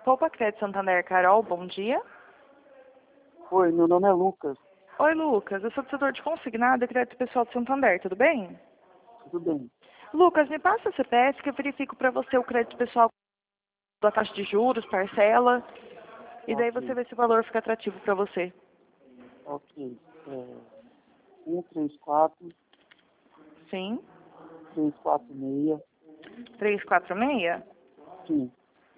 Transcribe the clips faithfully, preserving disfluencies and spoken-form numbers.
Poupa Crédito Santander, Carol, bom dia. Oi, meu nome é Lucas. Oi, Lucas, eu sou do setor de consignado e crédito pessoal de Santander, tudo bem? Tudo bem? Lucas, me passa o C P F que eu verifico para você o crédito pessoal da taxa de juros, parcela, e daí Ok. você vê se o valor fica atrativo para você. Ok. É, um três quatro, Sim? três quatro seis. trezentos e quarenta e seis? Sim.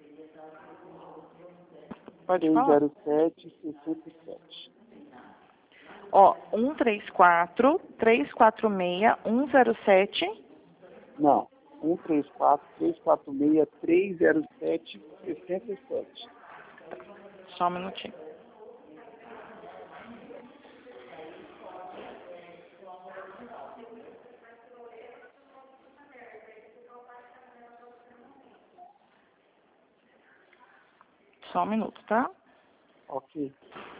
Pode seis falar. zero sete, sessenta e sete. Ó, um três quatro, trezentos e quarenta e seis, um zero sete. Não. um três quatro, três quatro seis, três zero sete, sessenta e sete. Só um minutinho. Só um minuto, tá? Ok.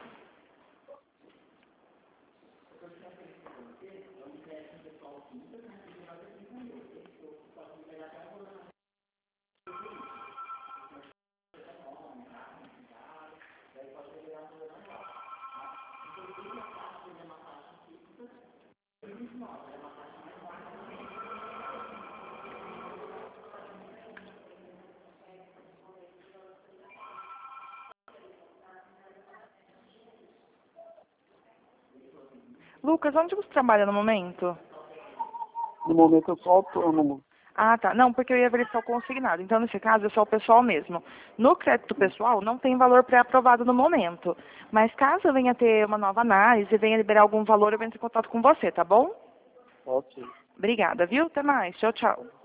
Lucas, onde você trabalha no momento? No momento eu sou autônomo. Ah, tá. Não, porque eu ia verificar o consignado. Então, nesse caso, é só o pessoal mesmo. No crédito pessoal, não tem valor pré-aprovado no momento. Mas caso eu venha ter uma nova análise, venha liberar algum valor, eu venho em contato com você, tá bom? Ok. Obrigada, viu? Até mais. Tchau, tchau.